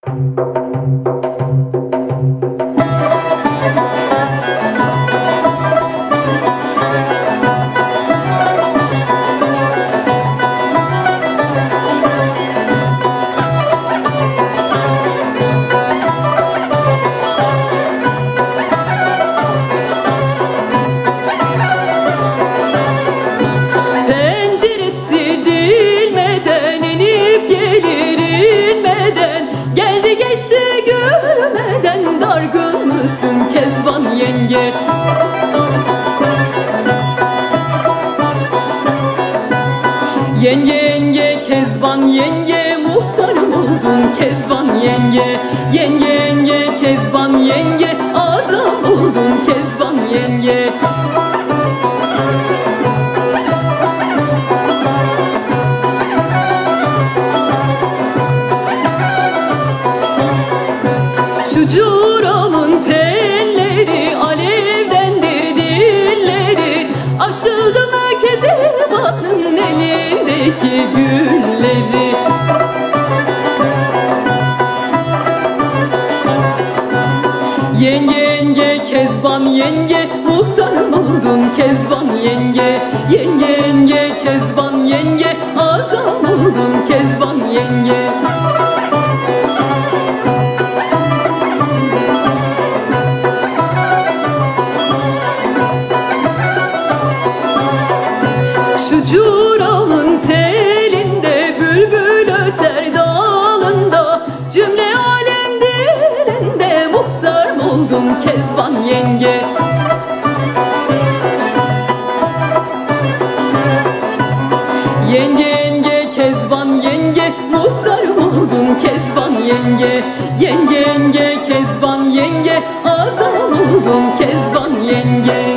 Penceresi dilmeden inip gelir inmeden, geldi geçti gülmeden, dargın mısın Kezban yenge? Yenge yenge Kezban yenge, muhtarım oldun Kezban yenge. Yenge yenge Kezban yenge, azam oldun Kezban yenge. Şu curamın telleri alevdendir dilleri, açıldı mı Kezban'ın elindeki gülleri. Yenge yenge Kezban yenge, muhtarım oldun Kezban yenge. Yenge yenge Kezban yenge, azam oldun Kezban yenge. Şu curamın telinde bülbül öter dalında, cümle alem dilinde muhtar mı oldun Kezban yenge? Yenge yenge Kezban yenge, muhtar mı oldun Kezban yenge? Yenge yenge Kezban yenge, azam oldun Kezban yenge.